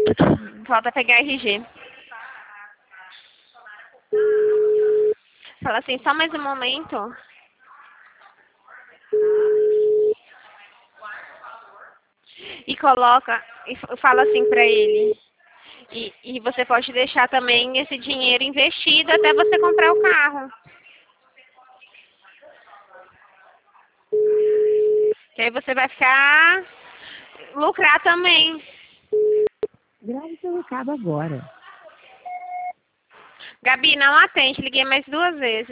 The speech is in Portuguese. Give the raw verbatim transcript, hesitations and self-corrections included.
Falta pegar R G. Fala assim, só mais um momento. E coloca, e fala assim pra ele. E, e você pode deixar também esse dinheiro investido até você comprar o carro. Que aí você vai ficar... lucrar também. Grave seu recado agora. Gabi, não atende. Liguei mais duas vezes.